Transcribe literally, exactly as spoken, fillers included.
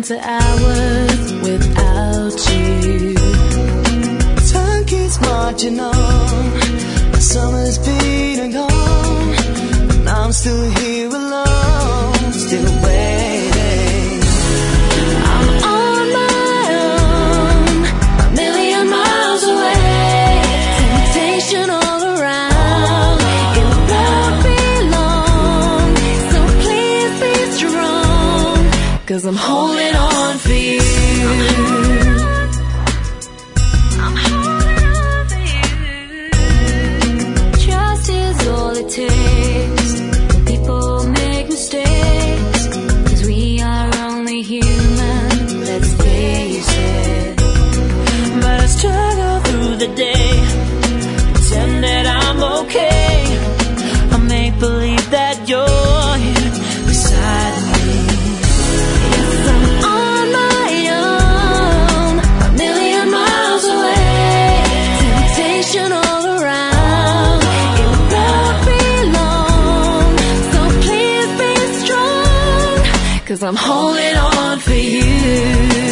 into hours without you. Time keeps marching on, summer's been and gone, and I'm still here alone, still waiting. I'm on my own, a million miles away, temptation all around, it won't be long, so please be strong, 'cause I'm holding on for you. Takes. People make mistakes, 'cause we are only human, let's face it. But I struggle through the day, pretend that I'm okay, I make believe that you're here beside me. Yes, I'm on my own, a million miles away, temptation all around, it won't be 'cause I'm holding on for you.